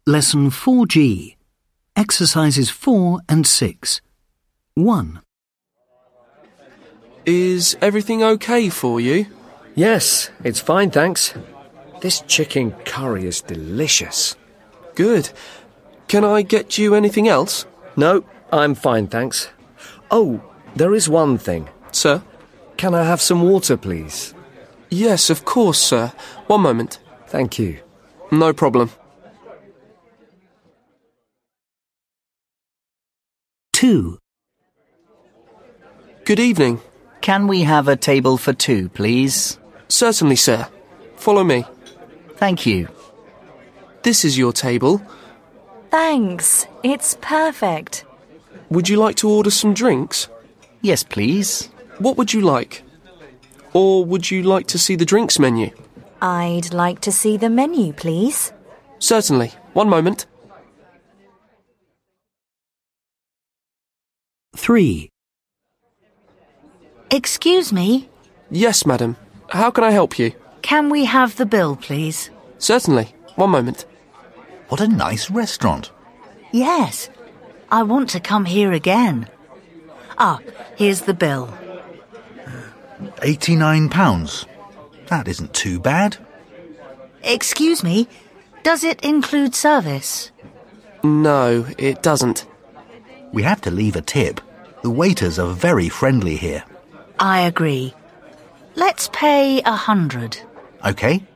Lesson 4G. Exercises 4 and 6. 1. Is everything okay for you? Yes, it's fine, thanks. This chicken curry is delicious. Good. Can I get you anything else? No, I'm fine, thanks. Oh, there is one thing. Sir? Can I have some water, please? Yes, of course, sir. One moment. Thank you. No problem. 2. Good evening. Can we have a table for two, please? Certainly, sir. Follow me. Thank you. This is your table. Thanks. It's perfect. Would you like to order some drinks? Yes, please. What would you like? Or would you like to see the drinks menu? I'd like to see the menu, please. Certainly. One moment. 3. Excuse me, Yes, madam. How can I help you? can we have the bill, please? Certainly. One moment. What a nice restaurant. Yes, I want to come here again. Ah, here's the bill. £89. That isn't too bad. Excuse me, does it include service? No, it doesn't. We have to leave a tip. The waiters are very friendly here. I agree. Let's pay 100. OK?